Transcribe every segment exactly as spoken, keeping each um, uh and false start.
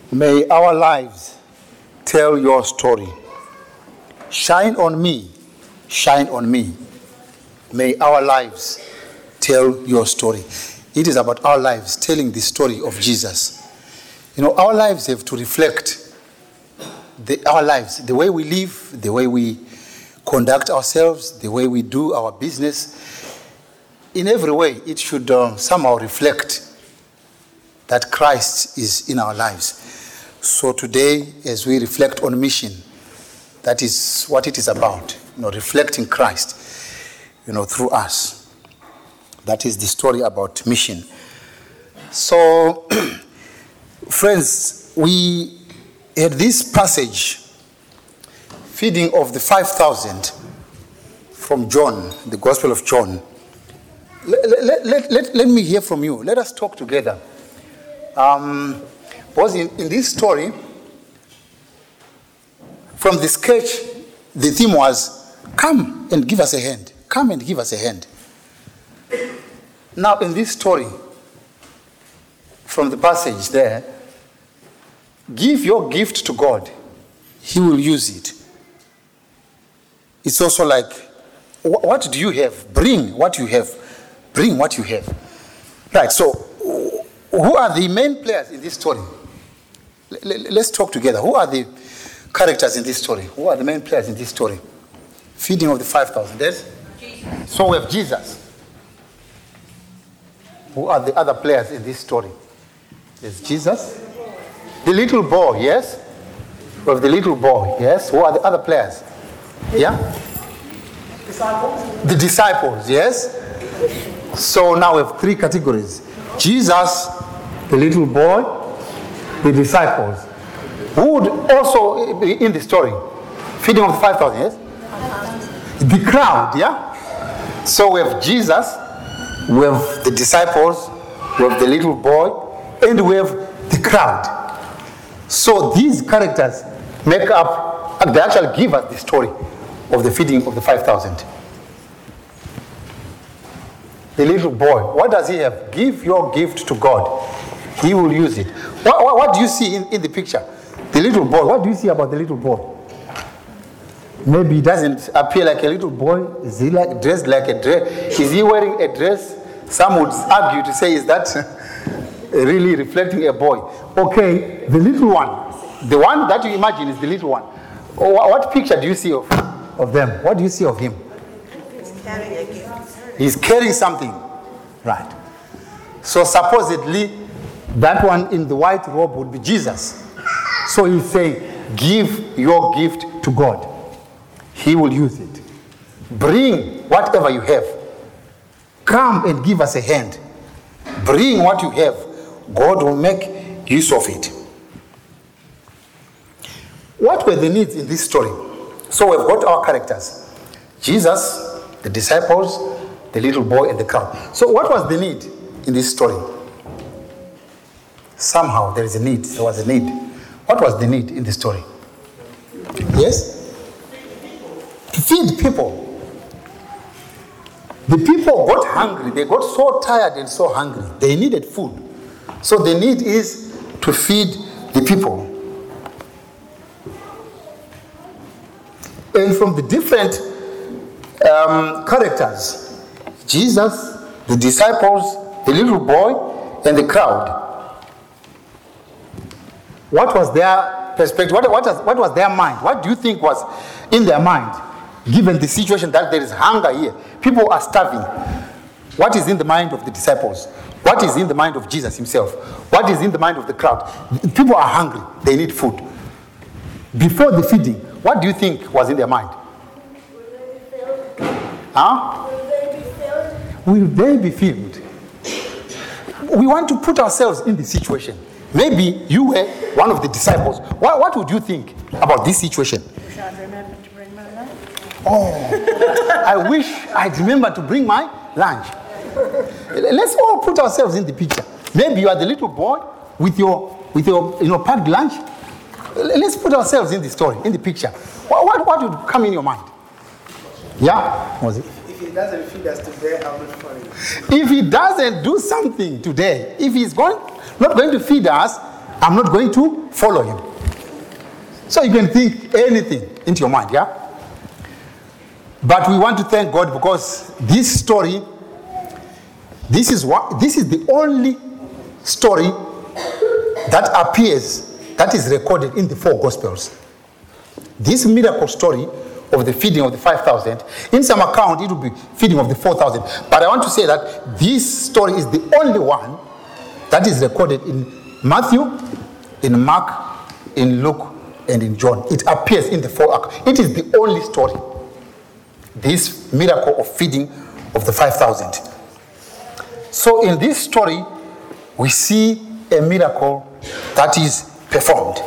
May our lives tell your story. Shine on me, shine on me. May our lives tell your story. It is about our lives telling the story of Jesus. You know, our lives have to reflect the, our lives, the way we live, the way we conduct ourselves, the way we do our business. In every way, it should uh, somehow reflect that Christ is in our lives. So today, as we reflect on mission, that is what it is about, you know, reflecting Christ, you know, through us. That is the story about mission. So, friends, we had this passage, feeding of the five thousand from John, the Gospel of John. Let, let, let, let, let me hear from you. Let us talk together. Um, because in, in this story, from the sketch, the theme was, come and give us a hand. Come and give us a hand. Now, in this story, from the passage there, give your gift to God. He will use it. It's also like, what do you have? Bring what you have. Bring what you have. Right, so, who are the main players in this story? Let's talk together. Who are the characters in this story? Who are the main players in this story? Feeding of the five thousand. Yes? Jesus. So we have Jesus. Who are the other players in this story? There's Jesus. The little boy, yes? We have the little boy, yes? Who are the other players? Yeah? Disciples. The disciples, yes? So now we have three categories. Jesus, the little boy, the disciples. Who would also be in the story? Feeding of the five thousand, yes? The crowd, yeah? So we have Jesus, we have the disciples, we have the little boy, and we have the crowd. So these characters make up, they actually give us the story of the feeding of the five thousand. The little boy, what does he have? Give your gift to God. He will use it. What, what, what do you see in, in the picture? The little boy, what do you see about the little boy? Maybe he doesn't appear like a little boy. Is he like dressed like a dress? Is he wearing a dress? Some would argue to say, is that really reflecting a boy? Okay, the little one, the one that you imagine is the little one. What picture do you see of, of them? What do you see of him? He's carrying a gift. He's carrying something. Right. So supposedly, that one in the white robe would be Jesus. So he's saying, give your gift to God. He will use it. Bring whatever you have. Come and give us a hand. Bring what you have. God will make use of it. What were the needs in this story? So we've got our characters. Jesus, the disciples, the little boy, and the crowd. So what was the need in this story? Somehow there is a need. There was a need. What was the need in the story? Yes? To feed people. The people got hungry. They got so tired and so hungry. They needed food. So the need is to feed the people. And from the different um, characters, Jesus, the disciples, the little boy, and the crowd, what was their perspective? What, what, was, what was their mind? What do you think was in their mind, given the situation that there is hunger here? People are starving. What is in the mind of the disciples? What is in the mind of Jesus himself? What is in the mind of the crowd? People are hungry. They need food. Before the feeding, what do you think was in their mind? Huh? Will they be filled? We want to put ourselves in the situation. Maybe you were one of the disciples. What, what would you think about this situation? Shall I remember to bring my lunch? Oh, I wish I'd remember to bring my lunch. Let's all put ourselves in the picture. Maybe you are the little boy with your with your you know packed lunch. Let's put ourselves in the story, in the picture. What what, what would come in your mind? Yeah, was it? If he doesn't feed us today, I'm not funny. If he doesn't do something today, if he's going not going to feed us, I'm not going to follow him. So you can think anything into your mind, yeah? But we want to thank God because this story, this is what this is the only story that appears, that is recorded in the four Gospels. This miracle story of the feeding of the five thousand, in some account it will be feeding of the four thousand. But I want to say that this story is the only one that is recorded in Matthew, in Mark, in Luke, and in John. It appears in the four accounts. It is the only story. This miracle of feeding of the five thousand. So in this story, we see a miracle that is performed.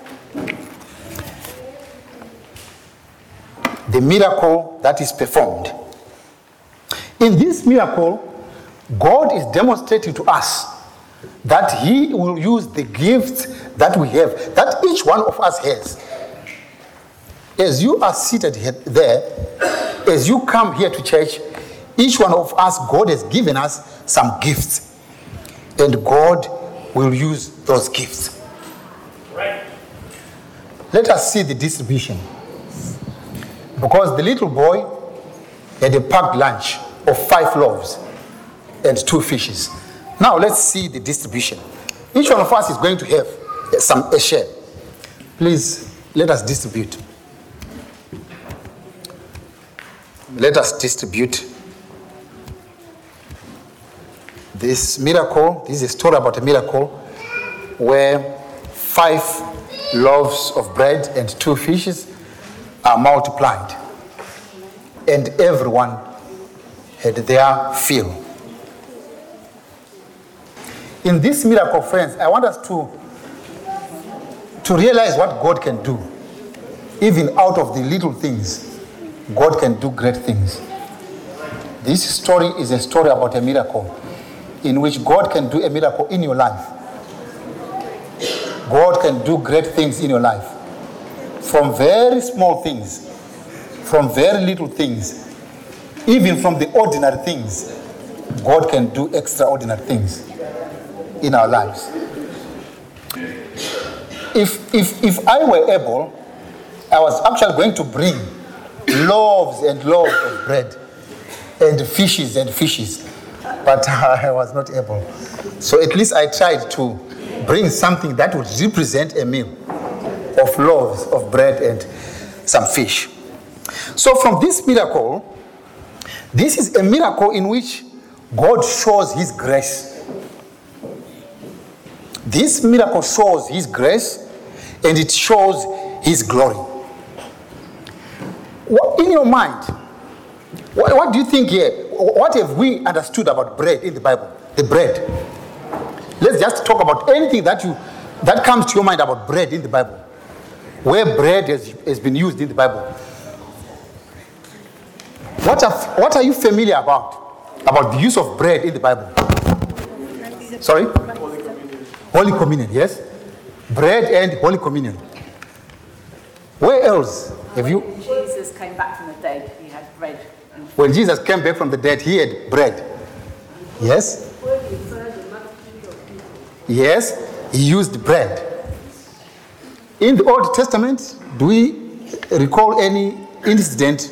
The miracle that is performed. In this miracle, God is demonstrating to us that he will use the gifts that we have, that each one of us has. As you are seated here, there, as you come here to church, each one of us, God has given us some gifts. And God will use those gifts. Right. Let us see the distribution. Because the little boy had a packed lunch of five loaves and two fishes. Now let's see the distribution. Each one of us is going to have some a share. Please, let us distribute. Let us distribute this miracle. This is a story about a miracle where five loaves of bread and two fishes are multiplied, and everyone had their fill. In this miracle, friends, I want us to, to realize what God can do. Even out of the little things, God can do great things. This story is a story about a miracle in which God can do a miracle in your life. God can do great things in your life. From very small things, from very little things, even from the ordinary things, God can do extraordinary things in our lives. If, if, if I were able, I was actually going to bring loaves and loaves of bread and fishes and fishes, but I was not able. So at least I tried to bring something that would represent a meal of loaves of bread and some fish. So from this miracle, this is a miracle in which God shows his grace. This miracle shows his grace and it shows his glory. In your mind, what, what do you think here? What have we understood about bread in the Bible? The bread. Let's just talk about anything that you that comes to your mind about bread in the Bible. Where bread has, has been used in the Bible. What are, what are you familiar about? About the use of bread in the Bible? Sorry? Holy Communion. Holy Communion, yes? Bread and Holy Communion. Where else have you? When Jesus came back from the dead, he had bread. And when Jesus came back from the dead, he had bread. Yes? Yes, he used bread. In the Old Testament, do we recall any incident?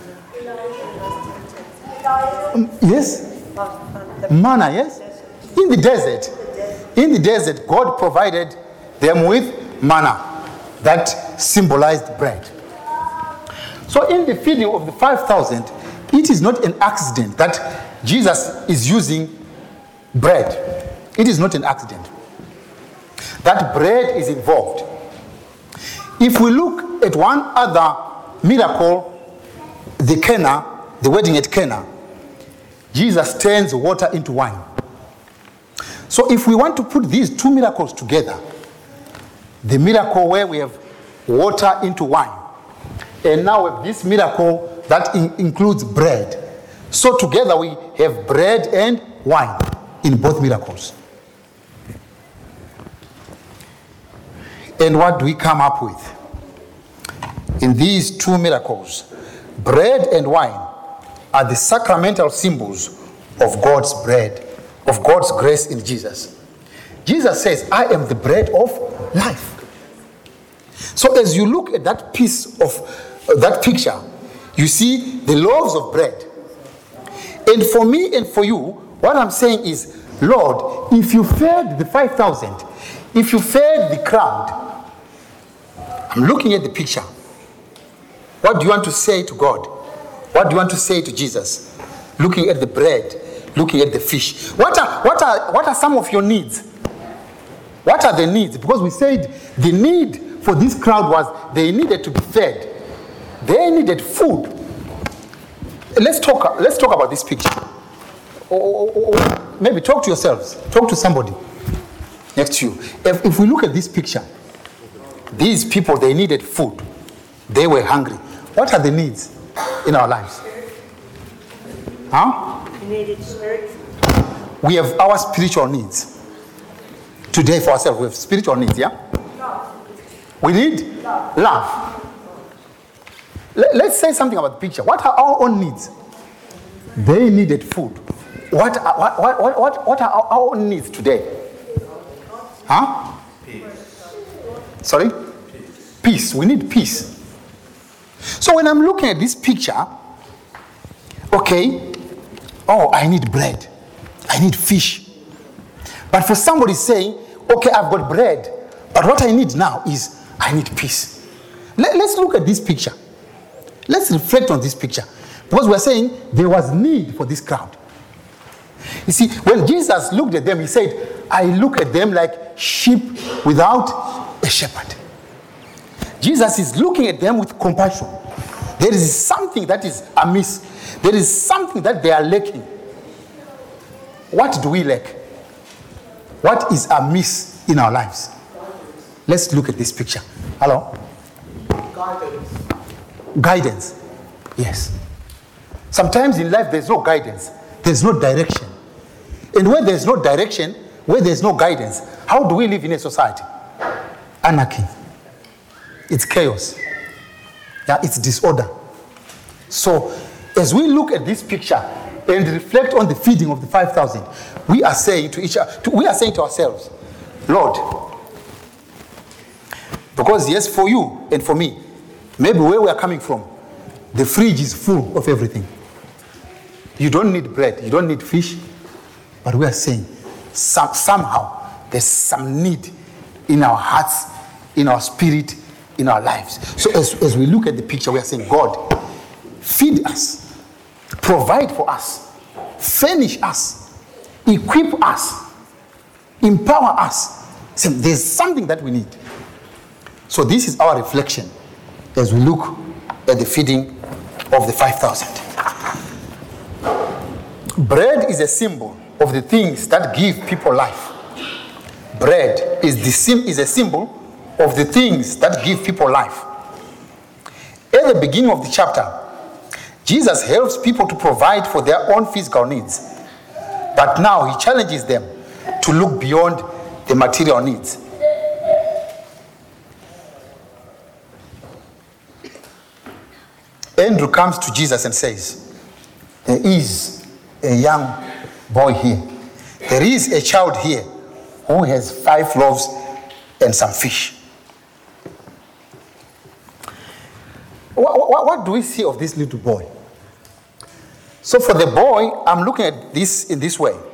Um, yes? Manna, yes? In the desert. In the desert, God provided them with manna that symbolized bread. So in the feeding of the five thousand, it is not an accident that Jesus is using bread. It is not an accident. That bread is involved. If we look at one other miracle, the Cana, the wedding at Cana, Jesus turns water into wine. So if we want to put these two miracles together, the miracle where we have water into wine, and now we have this miracle that in- includes bread. So together we have bread and wine in both miracles. And what do we come up with? In these two miracles, bread and wine are the sacramental symbols of God's bread, of God's grace in Jesus. Jesus says, I am the bread of life. So as you look at that piece of uh, that picture, you see the loaves of bread. And for me and for you, what I'm saying is, Lord, if you fed the five thousand, if you fed the crowd, I'm looking at the picture. What do you want to say to God? What do you want to say to Jesus? Looking at the bread, looking at the fish. What are, what are, what are some of your needs? What are the needs? Because we said the need for this crowd was they needed to be fed. They needed food. Let's talk, let's talk about this picture. Or, or, or maybe talk to yourselves. Talk to somebody next to you. If, if we look at this picture, these people, they needed food. They were hungry. What are the needs in our lives? Huh? You needed spirit. We have our spiritual needs. Today for ourselves, we have spiritual needs, yeah? We need love. love. Let, let's say something about the picture. What are our own needs? They needed food. What are, what, what, what, what are our, our own needs today? Huh? Peace. Sorry? Peace. Peace. We need peace. So when I'm looking at this picture, okay, oh, I need bread. I need fish. But for somebody saying, okay, I've got bread, but what I need now is I need peace. Let, let's look at this picture. Let's reflect on this picture. Because we're saying there was need for this crowd. You see, when Jesus looked at them, he said, I look at them like sheep without a shepherd. Jesus is looking at them with compassion. There is something that is amiss. There is something that they are lacking. What do we lack? What is amiss in our lives? Let's look at this picture. Hello? Guidance. Guidance. Yes. Sometimes in life there's no guidance. There's no direction. And where there's no direction, where there's no guidance, how do we live in a society? Anarchy. It's chaos. Yeah, it's disorder. So, as we look at this picture and reflect on the feeding of the five thousand, we are saying to each other, we are saying to ourselves, Lord, because yes, for you and for me, maybe where we are coming from, the fridge is full of everything. You don't need bread, you don't need fish, but we are saying some, somehow there's some need in our hearts, in our spirit, in our lives. So as, as we look at the picture, we are saying, God, feed us, provide for us, furnish us, equip us, empower us. So there's something that we need. So this is our reflection as we look at the feeding of the five thousand. Bread is a symbol of the things that give people life. Bread is, the sim- is a symbol of the things that give people life. At the beginning of the chapter, Jesus helps people to provide for their own physical needs. But now he challenges them to look beyond the material needs. Andrew comes to Jesus and says, there is a young boy here. There is a child here who has five loaves and some fish. What, what, what do we see of this little boy? So for the boy, I'm looking at this in this way.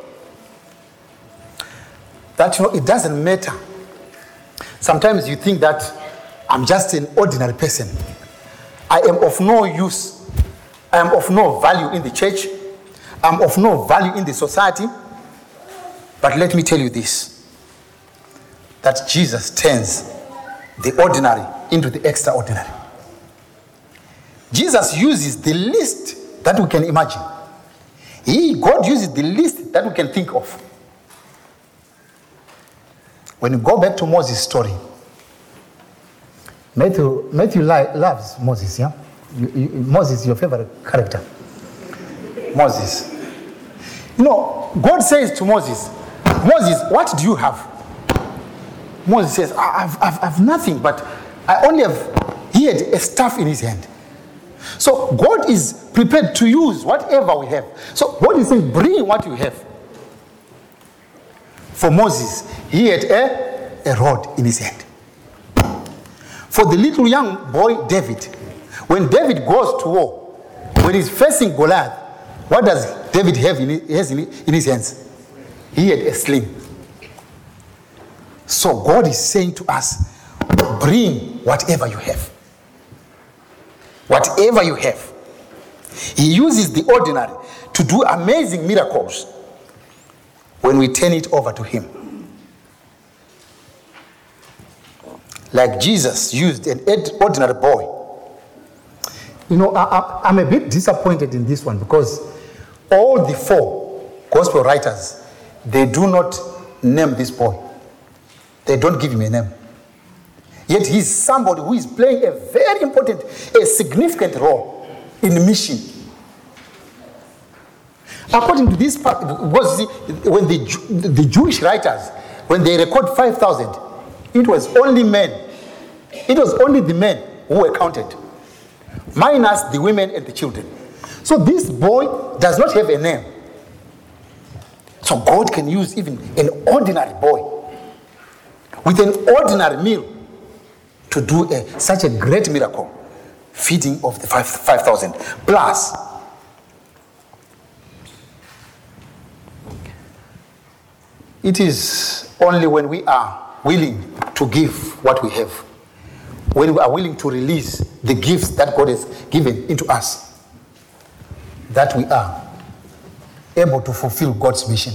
That, you know, it doesn't matter. Sometimes you think that I'm just an ordinary person. I am of no use. I am of no value in the church. I'm of no value in the society. But let me tell you this, that Jesus turns the ordinary into the extraordinary. Jesus uses the least that we can imagine. He, God uses the least that we can think of. When you go back to Moses' story, Matthew, Matthew li- loves Moses, yeah? You, you, Moses is your favorite character. Moses. You know, God says to Moses, Moses, what do you have? Moses says, I've, I've, I've nothing, but I only have, he had a staff in his hand. So God is prepared to use whatever we have. So God is saying, bring what you have. For Moses, he had a, a rod in his hand. For the little young boy David, when David goes to war, when he's facing Goliath, what does David have in his, in his hands? He had a sling. So God is saying to us, bring whatever you have. Whatever you have. He uses the ordinary to do amazing miracles when we turn it over to him. Like Jesus used an ordinary boy. You know, I, I, I'm a bit disappointed in this one because all the four gospel writers, they do not name this boy. They don't give him a name. Yet he's somebody who is playing a very important, a significant role in the mission. According to this part, because see, when the, the Jewish writers, when they record five thousand, it was only men. It was only the men who were counted, minus the women and the children. So this boy does not have a name. So God can use even an ordinary boy with an ordinary meal to do a, such a great miracle, feeding of the five thousand. Plus, it is only when we are willing to give what we have, when we are willing to release the gifts that God has given into us, that we are able to fulfill God's mission.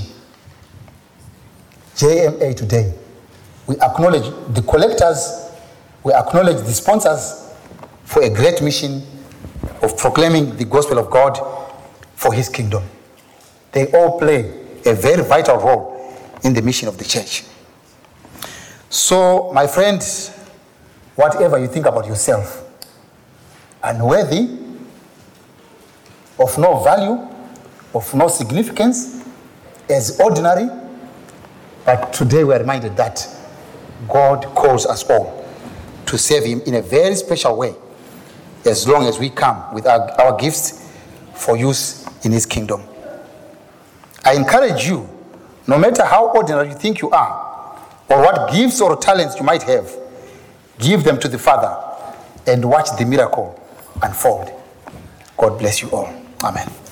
J M A today, we acknowledge the collectors, we acknowledge the sponsors for a great mission of proclaiming the gospel of God for his kingdom. They all play a very vital role in the mission of the church. So, my friends, whatever you think about yourself, unworthy, of no value, of no significance, as ordinary, but today we are reminded that God calls us all to serve him in a very special way, as long as we come with our, our gifts for use in his kingdom. I encourage you, no matter how ordinary you think you are, or what gifts or talents you might have, give them to the Father and watch the miracle unfold. God bless you all. Amen.